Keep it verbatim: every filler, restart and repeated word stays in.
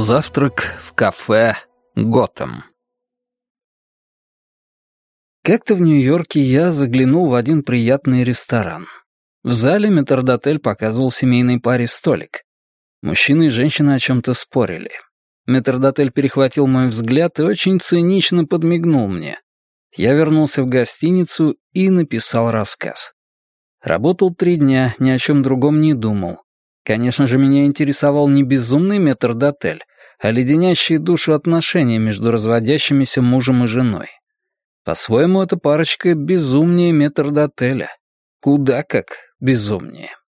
Завтрак в кафе «Готэм». Как-то в Нью-Йорке я заглянул в один приятный ресторан. В зале метрдотель показывал семейной паре столик. Мужчина и женщина о чем-то спорили. Метрдотель перехватил мой взгляд и очень цинично подмигнул мне. Я вернулся в гостиницу и написал рассказ. Работал три дня, ни о чем другом не думал. Конечно же, меня интересовал не безумный метрдотель, а леденящие душу отношения между разводящимися мужем и женой. По-своему, эта парочка безумнее метрдотеля. Куда как безумнее.